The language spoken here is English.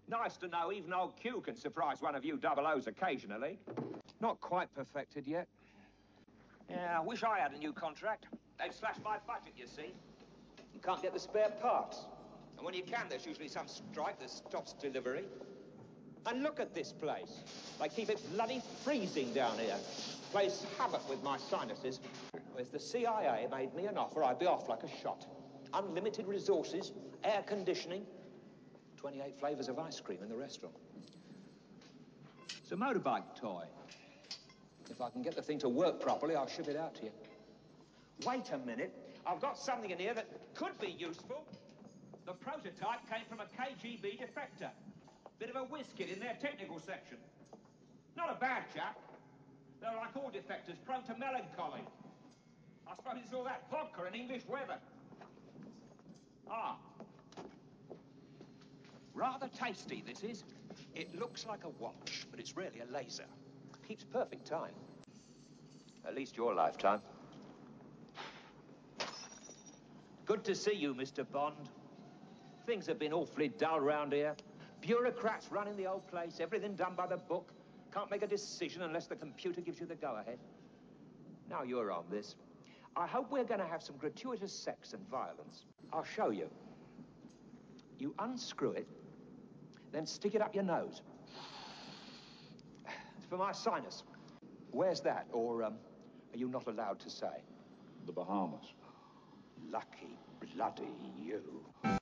Nice to know even old Q can surprise one of you double O's occasionally. Not quite perfected yet. Yeah, I wish I had a new contract. They've slashed my budget, you see. You can't get the spare parts. And when you can, there's usually some strike that stops delivery. And look at this place. They keep it bloody freezing down here. Plays havoc with my sinuses. If the CIA made me an offer, I'd be off like a shot. Unlimited resources, air conditioning, 28 flavours of ice cream in the restaurant. It's a motorbike toy. If I can get the thing to work properly, I'll ship it out to you. Wait a minute. I've got something in here that could be useful. The prototype came from a KGB defector. Bit of a whiz kid in their technical section. Not a bad chap. They're like all defectors, prone to melancholy. I suppose it's all that vodka and English weather. Ah. Rather tasty, this is. It looks like a watch, but it's really a laser. Keeps perfect time. At least your lifetime. Good to see you, Mr. Bond. Things have been awfully dull round here. Bureaucrats running the old place, everything done by the book. Can't make a decision unless the computer gives you the go-ahead. Now you're on this. I hope we're going to have some gratuitous sex and violence. I'll show you. You unscrew it, then stick it up your nose. It's for my sinus. Where's that? Or, are you not allowed to say? The Bahamas. Lucky bloody you.